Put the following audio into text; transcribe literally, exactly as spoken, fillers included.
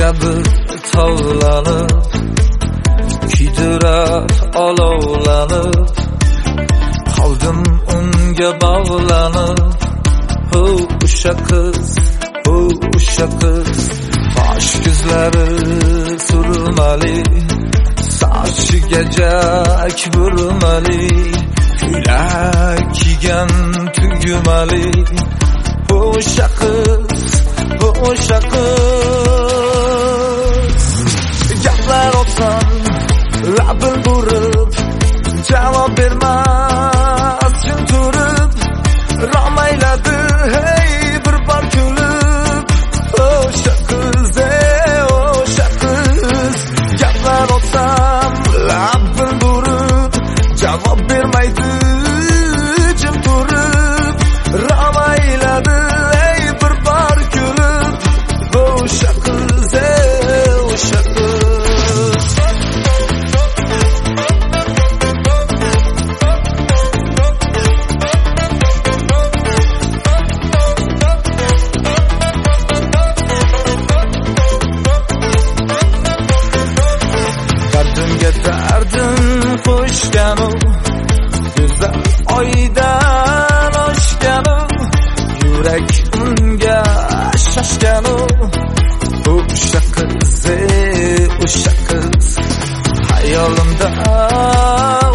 kabi tovlanib, kuydirar olovlanib, qoldim unga bog'lanib. Ho, o'sha qiz, ho, o'sha qiz, bosh ko'zlari surmali, sochiga jak burmali, ko'ylak kiygan tugmali. O'sha qiz, o'sha qiz, gaplar oson, labin burib, javob bermas jim turib, romayladi hey bir bor kulib. O'sha qiz, o'sha qiz, gaplar oson, labin burib, javob bermaydi jim turib, romayladi hey bir bor kulib. O'sha qiz, o'sha qiz. Dardimga dardim qo'shgan u, go'zal oydan oshgan u, yurak unga shoshgan u. O'sha qiz, o'sha qiz, hayolimda